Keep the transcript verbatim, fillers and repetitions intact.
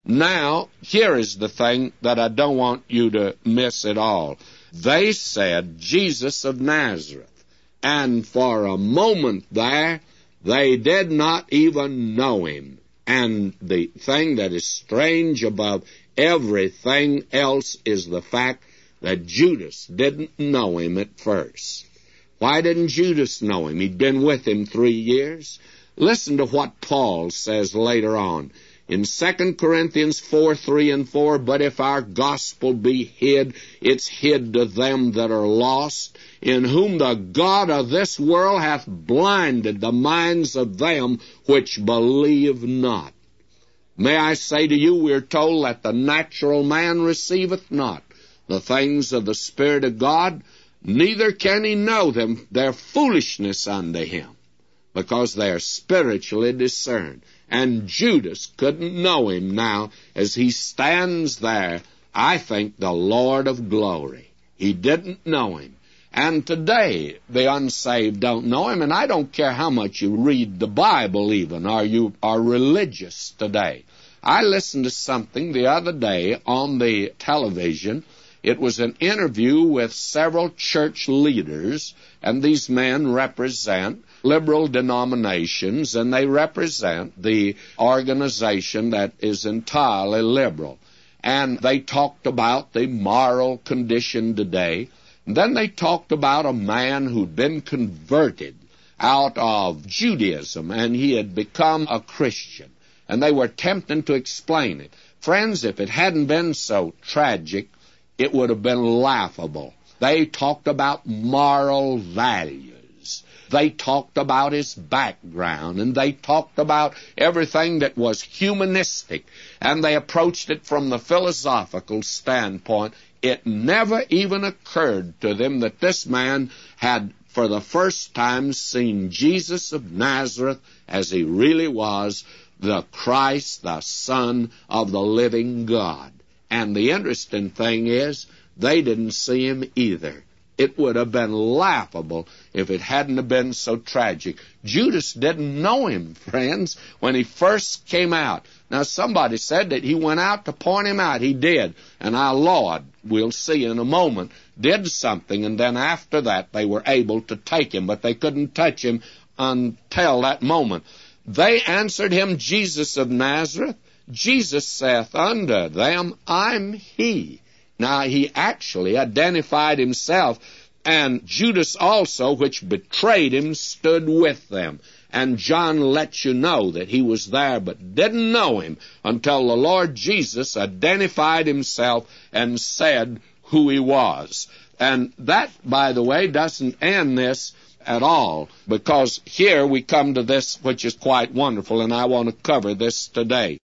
Now, here is the thing that I don't want you to miss at all. They said Jesus of Nazareth. And for a moment there, they did not even know him. And the thing that is strange above everything else is the fact that Judas didn't know him at first. Why didn't Judas know him? He'd been with him three years. Listen to what Paul says later on. In Second Corinthians four, three and four, but if our gospel be hid, it's hid to them that are lost, in whom the God of this world hath blinded the minds of them which believe not. May I say to you, we're told that the natural man receiveth not the things of the Spirit of God, neither can he know them. They're foolishness unto him, because they are spiritually discerned. And Judas couldn't know him now as he stands there, I think, the Lord of glory. He didn't know him. And today, the unsaved don't know him, and I don't care how much you read the Bible even, or you are religious today. I listened to something the other day on the television. It was an interview with several church leaders, and these men represent liberal denominations, and they represent the organization that is entirely liberal. And they talked about the moral condition today. And then they talked about a man who'd been converted out of Judaism, and he had become a Christian. And they were attempting to explain it. Friends, if it hadn't been so tragic, it would have been laughable. They talked about moral values. They talked about his background, and they talked about everything that was humanistic, and they approached it from the philosophical standpoint. It never even occurred to them that this man had, for the first time, seen Jesus of Nazareth as he really was, the Christ, the Son of the living God. And the interesting thing is, they didn't see him either. It would have been laughable if it hadn't have been so tragic. Judas didn't know him, friends, when he first came out. Now, somebody said that he went out to point him out. He did. And our Lord, we'll see in a moment, did something, and then after that they were able to take him, but they couldn't touch him until that moment. They answered him, Jesus of Nazareth. Jesus saith unto them, I'm he. Now, he actually identified himself, and Judas also, which betrayed him, stood with them. And John lets you know that he was there, but didn't know him until the Lord Jesus identified himself and said who he was. And that, by the way, doesn't end this at all, because here we come to this which is quite wonderful, and I want to cover this today.